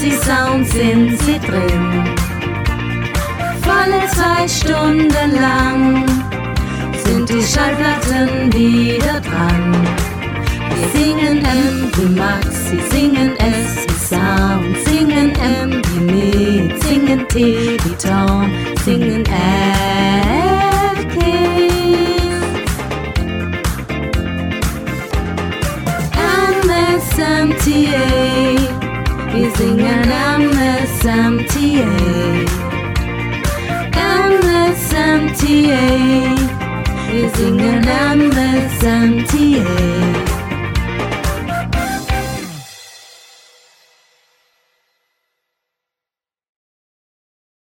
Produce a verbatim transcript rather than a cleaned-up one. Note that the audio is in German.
Maxi Sound sind sie drin. Volle zwei Stunden lang sind die Schallplatten wieder dran. Wir singen M wie Maxi, singen S wie Sound, singen M wie mit, singen T wie Ton, singen F-Kiss. M S M T A, wir singen M S M T A. M S M T A, wir singen M S M T A.